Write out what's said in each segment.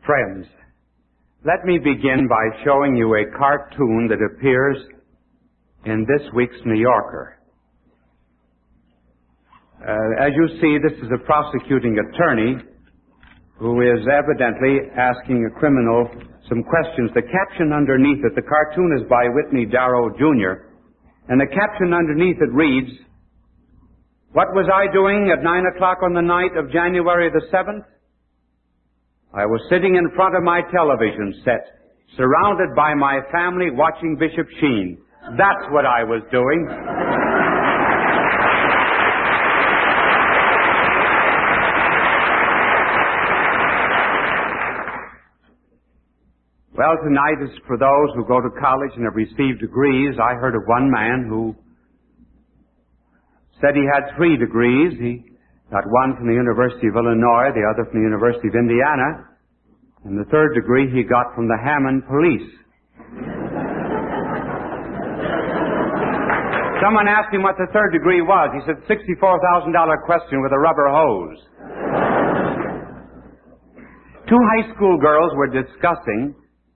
Friends, let me begin by showing you a cartoon that appears in this week's New Yorker. As you see, this is a prosecuting attorney who is evidently asking a criminal some questions. The caption underneath it, the cartoon is by Whitney Darrow, Jr., and the caption underneath it reads, "What was I doing at 9 o'clock on the night of January the 7th? I was sitting in front of my television set, surrounded by my family watching Bishop Sheen. That's what I was doing." Well, tonight is for those who go to college and have received degrees. I heard of one man who said he had 3 degrees. He got one from the University of Illinois, the other from the University of Indiana, and the 3rd degree he got from the Hammond Police. Someone asked him what the 3rd degree was. He said, $64,000 question with a rubber hose. 2 high school girls were discussing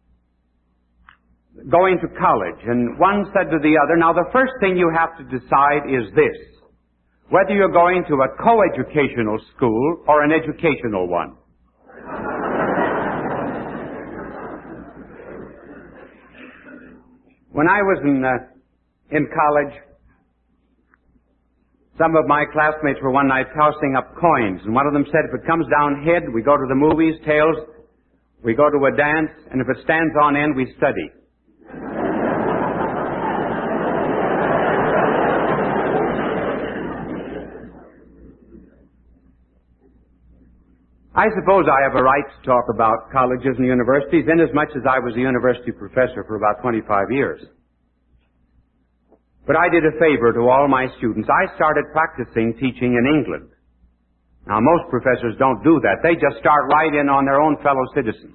going to college, and one said to the other, "Now the first thing you have to decide is this, whether you're going to a coeducational school or an educational one." When I was in college, some of my classmates were one night tossing up coins, and one of them said, "If it comes down head, we go to the movies, tails, we go to a dance, and if it stands on end, we study." I suppose I have a right to talk about colleges and universities, inasmuch as I was a university professor for about 25 years. But I did a favor to all my students. I started practicing teaching in England. Now, most professors don't do that. They just start right in on their own fellow citizens.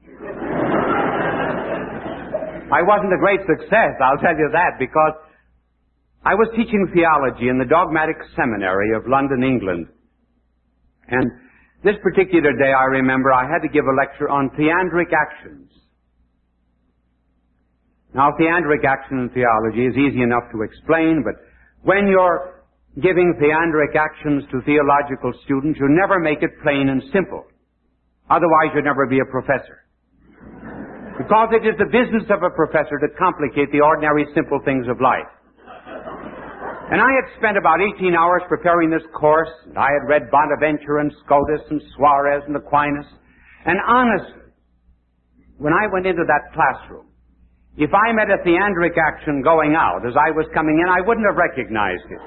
I wasn't a great success, I'll tell you that, because I was teaching theology in the Dogmatic Seminary of London, England. And this particular day, I remember, I had to give a lecture on theandric actions. Now, theandric action in theology is easy enough to explain, but when you're giving theandric actions to theological students, you never make it plain and simple. Otherwise, you'd never be a professor. Because it is the business of a professor to complicate the ordinary simple things of life. And I had spent about 18 hours preparing this course, and I had read Bonaventure and Scotus and Suarez and Aquinas. And honestly, when I went into that classroom, if I met a theandric action going out as I was coming in, I wouldn't have recognized it.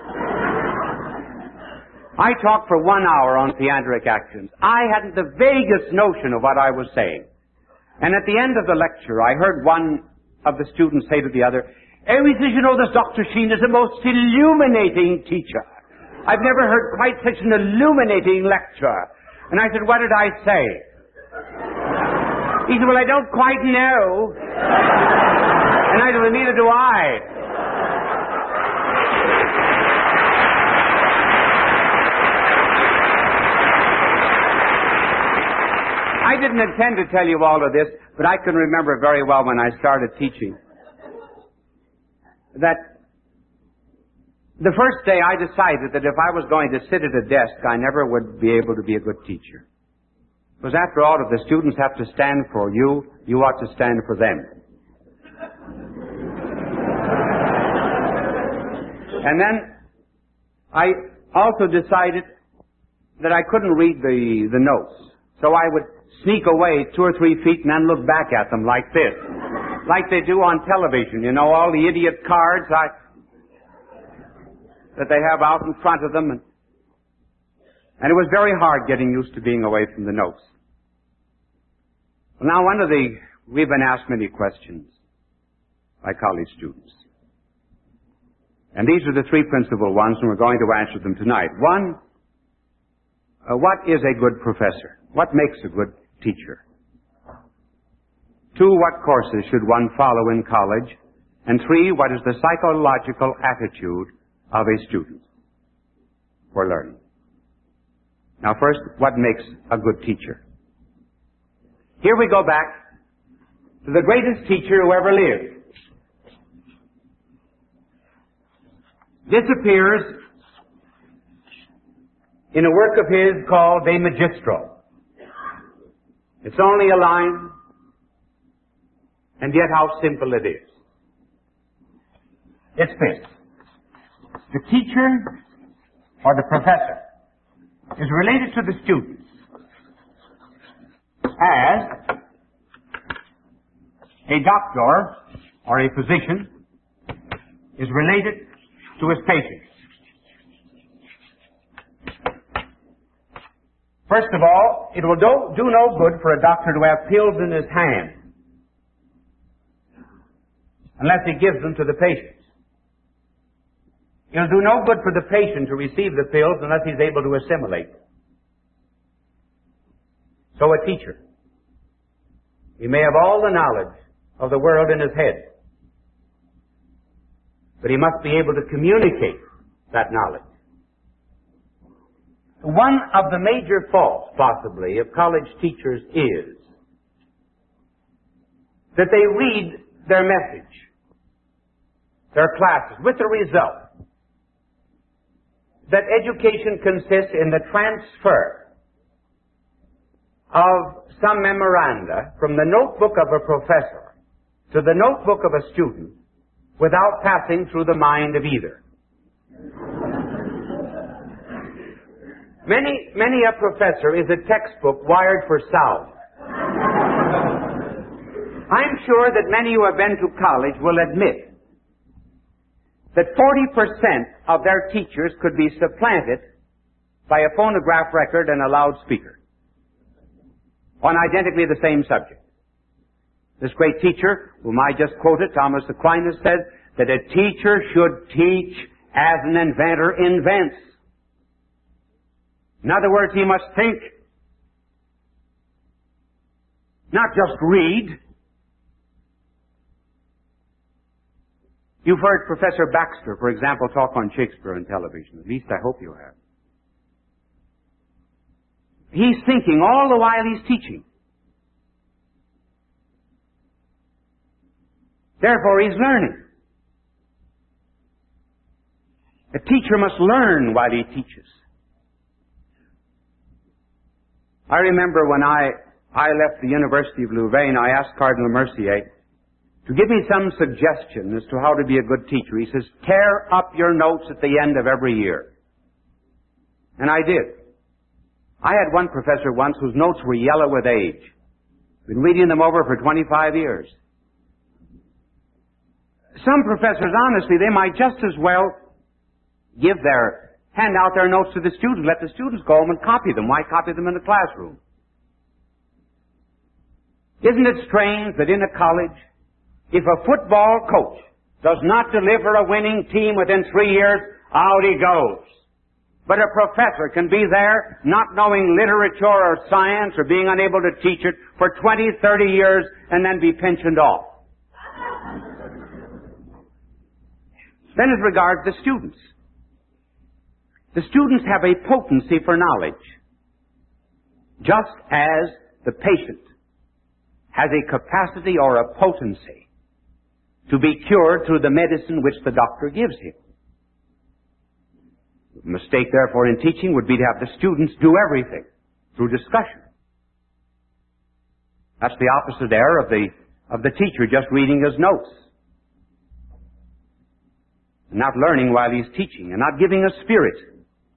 I talked for 1 hour on theandric actions. I hadn't the vaguest notion of what I was saying. And at the end of the lecture, I heard one of the students say to the other, "Oh, he says, you know, this Dr. Sheen is the most illuminating teacher. I've never heard quite such an illuminating lecture." And I said, "What did I say?" He said, "Well, I don't quite know." And I said, "Well, neither do I." I didn't intend to tell you all of this, but I can remember very well when I started teaching that the first day I decided that if I was going to sit at a desk, I never would be able to be a good teacher. Because after all, if the students have to stand for you, you ought to stand for them. And then I also decided that I couldn't read the notes. So I would sneak away 2 or 3 feet and then look back at them like this. Like they do on television, you know, all the idiot cards that they have out in front of them. And it was very hard getting used to being away from the notes. Well, now, we've been asked many questions by college students. And these are the 3 principal ones, and we're going to answer them tonight. 1, what is a good professor? What makes a good teacher? 2, what courses should one follow in college? And 3, what is the psychological attitude of a student for learning? Now first, what makes a good teacher? Here we go back to the greatest teacher who ever lived. This appears in a work of his called De Magistro. It's only a line, and yet how simple it is. It's this. The teacher or the professor is related to the students as a doctor or a physician is related to his patient. First of all, it will do no good for a doctor to have pills in his hand unless he gives them to the patient. It'll do no good for the patient to receive the pills unless he's able to assimilate them. So a teacher, he may have all the knowledge of the world in his head, but he must be able to communicate that knowledge. One of the major faults, possibly, of college teachers is that they read their message, their classes, with the result that education consists in the transfer of some memoranda from the notebook of a professor to the notebook of a student without passing through the mind of either. Many a professor is a textbook wired for sound. I'm sure that many who have been to college will admit that 40% of their teachers could be supplanted by a phonograph record and a loudspeaker on identically the same subject. This great teacher, whom I just quoted, Thomas Aquinas, said that a teacher should teach as an inventor invents. In other words, he must think, not just read. You've heard Professor Baxter, for example, talk on Shakespeare on television. At least I hope you have. He's thinking all the while he's teaching. Therefore, he's learning. A teacher must learn while he teaches. I remember when I left the University of Louvain, I asked Cardinal Mercier to give me some suggestion as to how to be a good teacher. He says, tear up your notes at the end of every year. And I did. I had one professor once whose notes were yellow with age. Been reading them over for 25 years. Some professors, honestly, they might just as well hand out their notes to the students, let the students go home and copy them. Why copy them in the classroom? Isn't it strange that in a college, if a football coach does not deliver a winning team within 3 years, out he goes. But a professor can be there not knowing literature or science or being unable to teach it for 20, 30 years and then be pensioned off. Then as regards the students. The students have a potency for knowledge, just as the patient has a capacity or a potency to be cured through the medicine which the doctor gives him. The mistake, therefore, in teaching would be to have the students do everything through discussion. That's the opposite error of the teacher just reading his notes, and not learning while he's teaching, and not giving a spirit.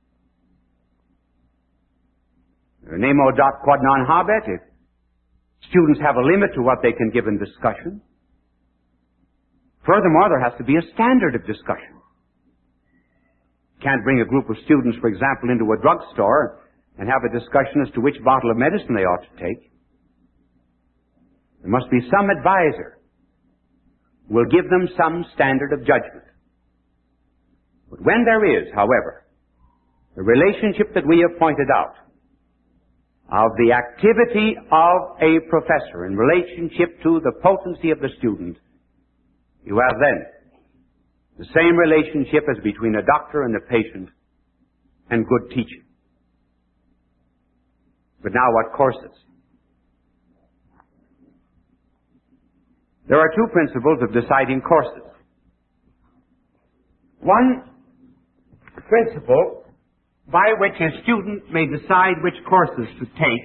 Nemo dat quod non habet. If students have a limit to what they can give in discussion. Furthermore, there has to be a standard of discussion. Can't bring a group of students, for example, into a drugstore and have a discussion as to which bottle of medicine they ought to take. There must be some advisor who will give them some standard of judgment. But when there is, however, the relationship that we have pointed out of the activity of a professor in relationship to the potency of the student, you have then the same relationship as between a doctor and a patient and good teaching. But now what courses? There are two principles of deciding courses. One principle by which a student may decide which courses to take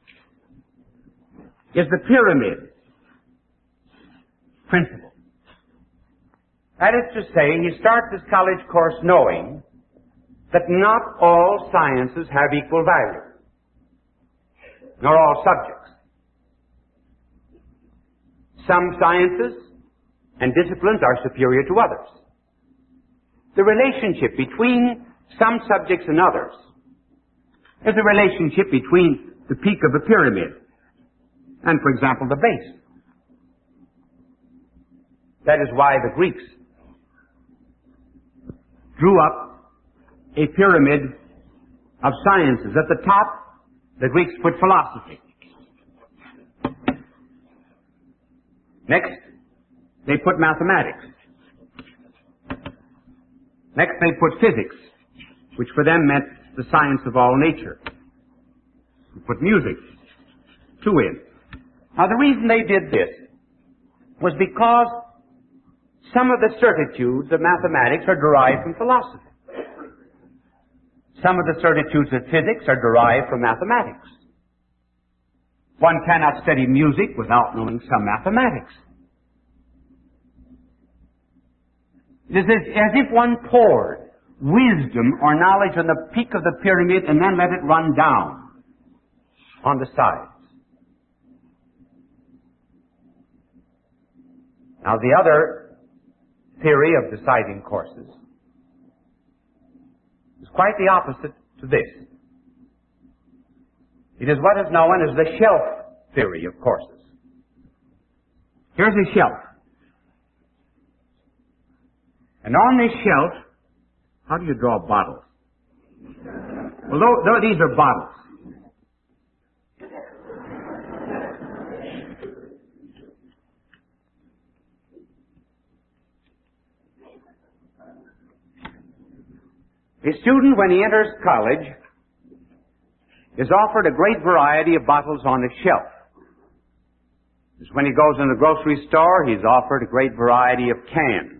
is the pyramid principle. That is to say, he starts his college course knowing that not all sciences have equal value, nor all subjects. Some sciences and disciplines are superior to others. The relationship between some subjects and others is a relationship between the peak of a pyramid and, for example, the base. That is why the Greeks drew up a pyramid of sciences. At the top, the Greeks put philosophy. Next, they put mathematics. Next, they put physics, which for them meant the science of all nature. They put music, too, in. Now, the reason they did this was because some of the certitudes of mathematics are derived from philosophy. Some of the certitudes of physics are derived from mathematics. One cannot study music without knowing some mathematics. It is as if one poured wisdom or knowledge on the peak of the pyramid and then let it run down on the sides. Now, the other theory of deciding courses is quite the opposite to this. It is what is known as the shelf theory of courses. Here's a shelf. And on this shelf, how do you draw bottles? Well, these are bottles. A student, when he enters college, is offered a great variety of bottles on a shelf. When he goes in the grocery store, he's offered a great variety of cans.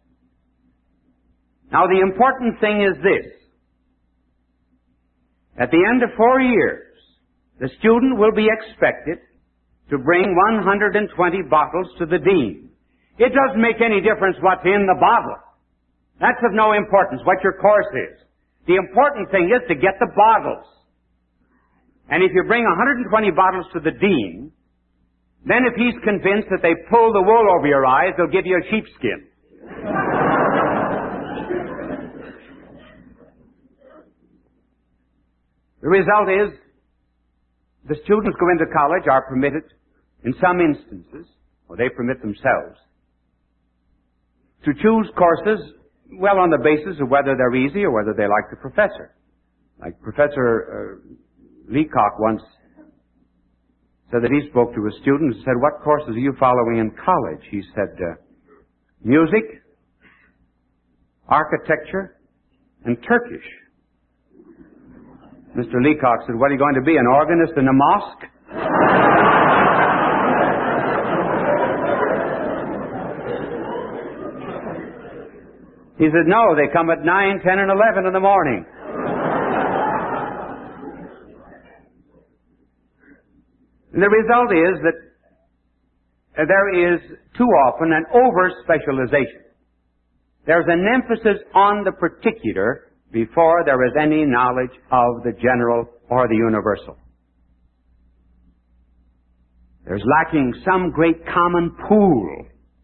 Now, the important thing is this. At the end of 4 years, the student will be expected to bring 120 bottles to the dean. It doesn't make any difference what's in the bottle. That's of no importance, what your course is. The important thing is to get the bottles. And if you bring 120 bottles to the dean, then if he's convinced that they pull the wool over your eyes, they'll give you a sheepskin. The result is, the students go into college are permitted, in some instances, or they permit themselves, to choose courses, well, on the basis of whether they're easy or whether they like the professor. Like Professor Leacock once said that he spoke to a student and said, "What courses are you following in college?" He said, music, architecture, and Turkish. Mr. Leacock said, "What are you going to be, an organist in a mosque?" He said, "No, they come at 9, 10, and 11 in the morning." And the result is that there is too often an over-specialization. There's an emphasis on the particular before there is any knowledge of the general or the universal. There's lacking some great common pool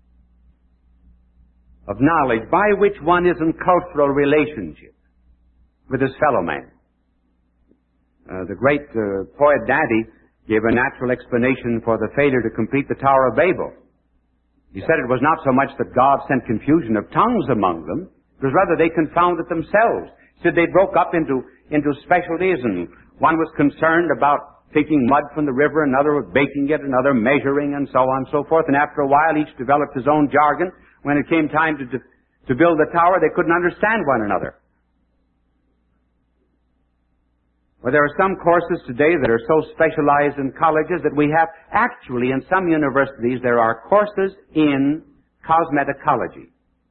of knowledge by which one is in cultural relationship with his fellow man. The great poet Dante gave a natural explanation for the failure to complete the Tower of Babel. He said it was not so much that God sent confusion of tongues among them, it was rather they confounded themselves. He said they broke up into specialties, and one was concerned about taking mud from the river, another was baking it, another measuring, and so on and so forth. And after a while, each developed his own jargon. When it came time to build the tower, they couldn't understand one another. Well, there are some courses today that are so specialized in colleges that we have, actually, in some universities, there are courses in cosmetology.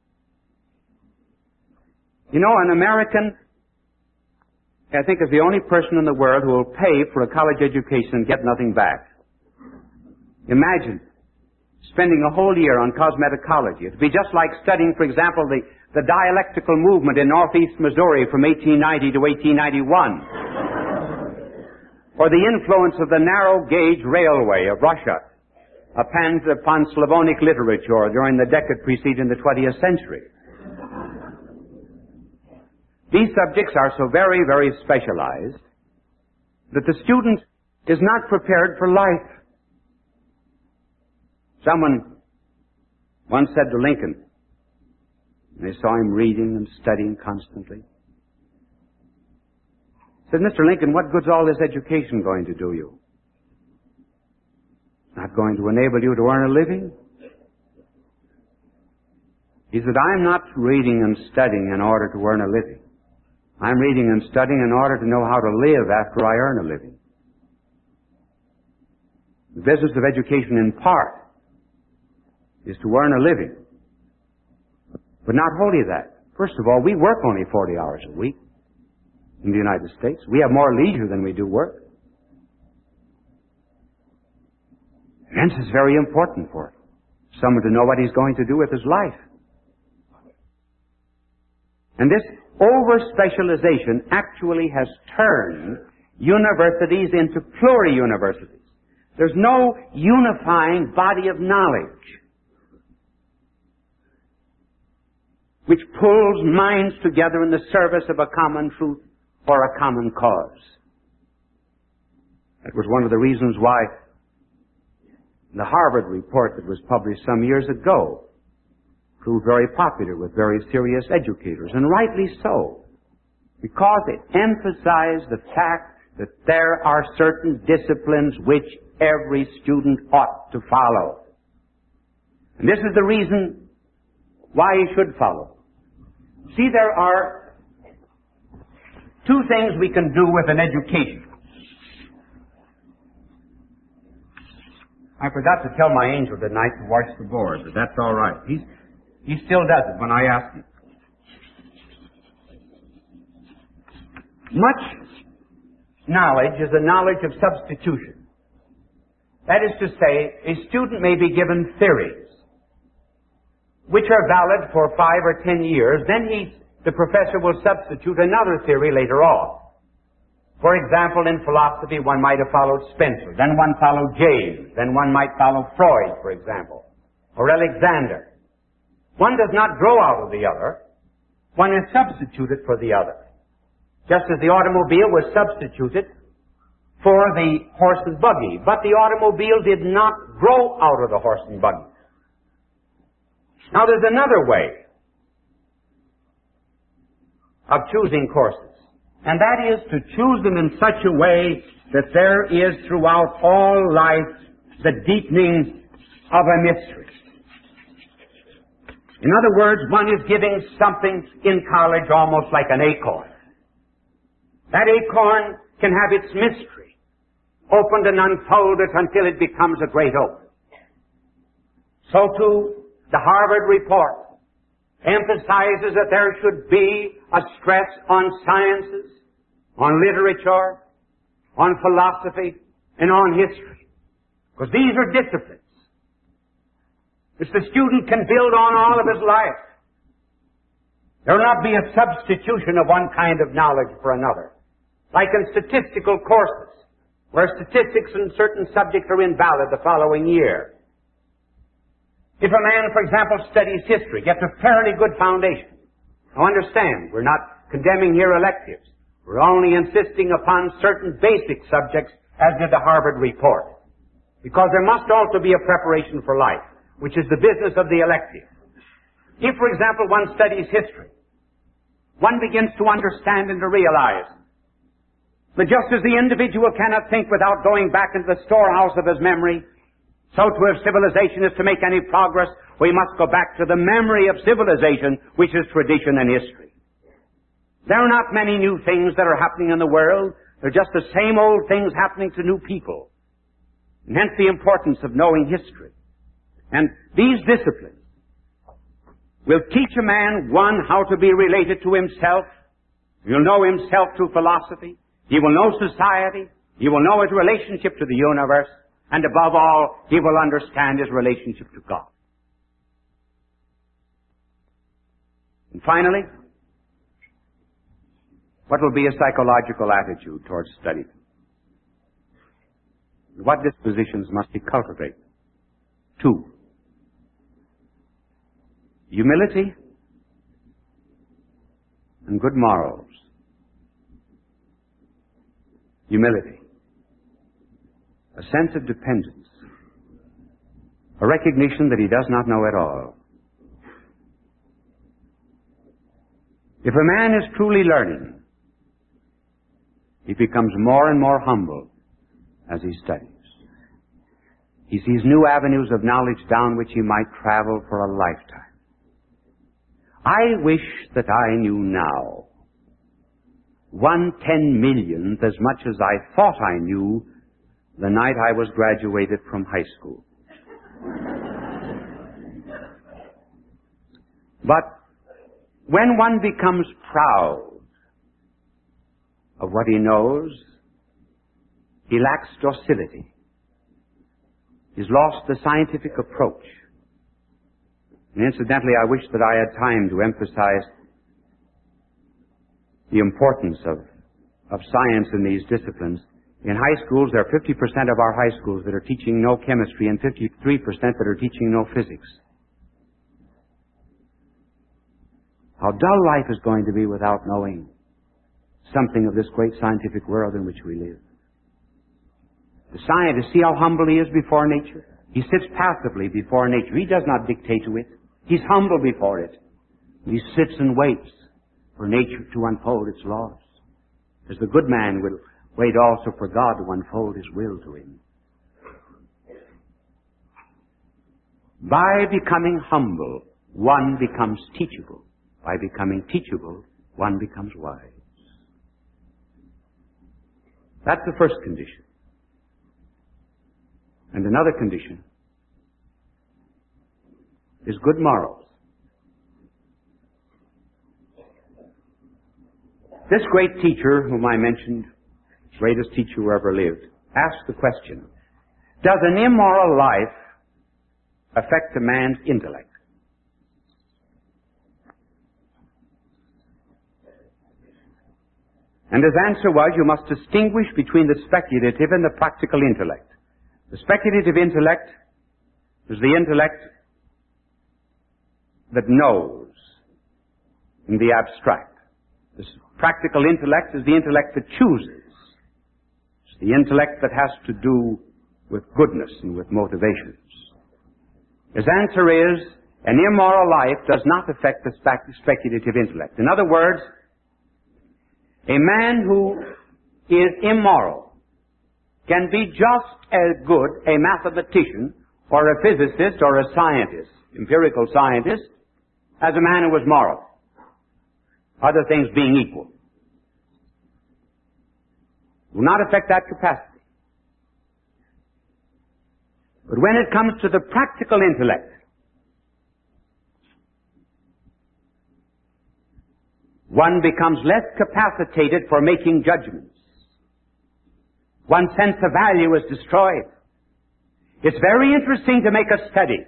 You know, an American, I think, is the only person in the world who will pay for a college education and get nothing back. Imagine spending a whole year on cosmetology. It would be just like studying, for example, the dialectical movement in northeast Missouri from 1890 to 1891. Or the influence of the narrow gauge railway of Russia upon Slavonic literature during the decade preceding the 20th century. These subjects are so very, very specialized that the student is not prepared for life. Someone once said to Lincoln, they saw him reading and studying constantly, said, "Mr. Lincoln, what good's all this education going to do you? Not going to enable you to earn a living?" He said, "I'm not reading and studying in order to earn a living. I'm reading and studying in order to know how to live after I earn a living." The business of education, in part, is to earn a living. But not wholly that. First of all, we work only 40 hours a week in the United States. We have more leisure than we do work. Hence, it's very important for someone to know what he's going to do with his life. And this over-specialization actually has turned universities into pluri-universities. There's no unifying body of knowledge which pulls minds together in the service of a common truth or a common cause. That was one of the reasons why the Harvard report that was published some years ago proved very popular with very serious educators, and rightly so, because it emphasized the fact that there are certain disciplines which every student ought to follow. And this is the reason why he should follow. See, there are two things we can do with an education. I forgot to tell my angel tonight to watch the board, but that's all right. He still does it when I ask him. Much knowledge is a knowledge of substitution. That is to say, a student may be given theories which are valid for 5 or 10 years, then the professor will substitute another theory later on. For example, in philosophy, one might have followed Spencer, then one followed James, then one might follow Freud, for example, or Alexander. One does not grow out of the other. One is substituted for the other. Just as the automobile was substituted for the horse and buggy, but the automobile did not grow out of the horse and buggy. Now, there's another way of choosing courses, and that is to choose them in such a way that there is throughout all life the deepening of a mystery. In other words, one is giving something in college almost like an acorn. That acorn can have its mystery opened and unfolded until it becomes a great oak. So too, the Harvard report emphasizes that there should be a stress on sciences, on literature, on philosophy, and on history. Because these are disciplines which the student can build on all of his life. There will not be a substitution of one kind of knowledge for another. Like in statistical courses, where statistics in certain subjects are invalid the following year. If a man, for example, studies history, gets a fairly good foundation. Now understand, we're not condemning here electives. We're only insisting upon certain basic subjects, as did the Harvard report. Because there must also be a preparation for life, which is the business of the elective. If, for example, one studies history, one begins to understand and to realize that just as the individual cannot think without going back into the storehouse of his memory, so too if civilization is to make any progress, we must go back to the memory of civilization, which is tradition and history. There are not many new things that are happening in the world. They're just the same old things happening to new people. And hence the importance of knowing history. And these disciplines will teach a man, one, how to be related to himself. He'll know himself through philosophy. He will know society. He will know his relationship to the universe. And above all, he will understand his relationship to God. And finally, what will be a psychological attitude towards study? What dispositions must he cultivate? 2. Humility and good morals. Humility. A sense of dependence. A recognition that he does not know it all. If a man is truly learning, he becomes more and more humble as he studies. He sees new avenues of knowledge down which he might travel for a lifetime. I wish that I knew now 1/10,000,000th as much as I thought I knew the night I was graduated from high school. But when one becomes proud of what he knows, he lacks docility. He's lost the scientific approach. And incidentally, I wish that I had time to emphasize the importance of science in these disciplines. In high schools, there are 50% of our high schools that are teaching no chemistry and 53% that are teaching no physics. How dull life is going to be without knowing something of this great scientific world in which we live. The scientist, see how humble he is before nature? He sits passively before nature. He does not dictate to it. He's humble before it. He sits and waits for nature to unfold its laws, as the good man will wait also for God to unfold his will to him. By becoming humble, one becomes teachable. By becoming teachable, one becomes wise. That's the first condition. And another condition is good morals. This great teacher whom I mentioned, greatest teacher who ever lived, asked the question, does an immoral life affect a man's intellect? And his answer was, you must distinguish between the speculative and the practical intellect. The speculative intellect is the intellect that knows in the abstract. The practical intellect is the intellect that chooses. It's the intellect that has to do with goodness and with motivations. His answer is, an immoral life does not affect the speculative intellect. In other words, a man who is immoral can be just as good a mathematician or a physicist or a scientist, empirical scientist, as a man who was moral. Other things being equal. Will not affect that capacity. But when it comes to the practical intellect, one becomes less capacitated for making judgments. One's sense of value is destroyed. It's very interesting to make a study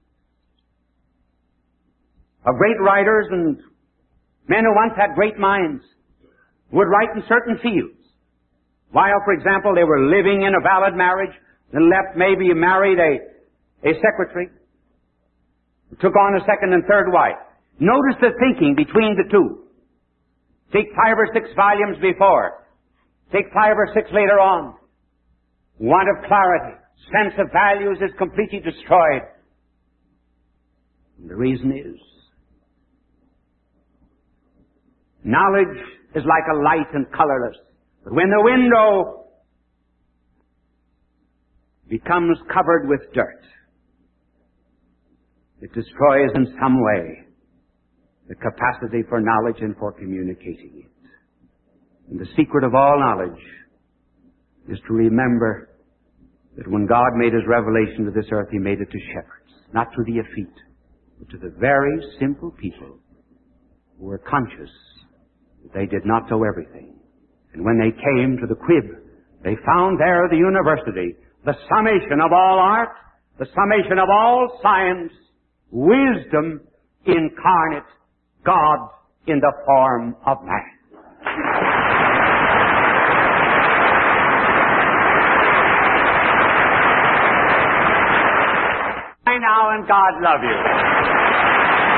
of great writers and men who once had great minds, who would write in certain fields. While, for example, they were living in a valid marriage, and maybe married a secretary, took on a second and third wife. Notice the thinking between the two. Take 5 or 6 volumes before. Take 5 or 6 later on. Want of clarity, sense of values is completely destroyed. And the reason is, knowledge is like a light and colorless. But when the window becomes covered with dirt, it destroys in some way the capacity for knowledge and for communicating it. And the secret of all knowledge is to remember that when God made His revelation to this earth, He made it to shepherds, not to the effete, but to the very simple people who were conscious that they did not know everything. And when they came to the crib, they found there the university, the summation of all art, the summation of all science, wisdom incarnate, God in the form of man. Bye now, and God love you.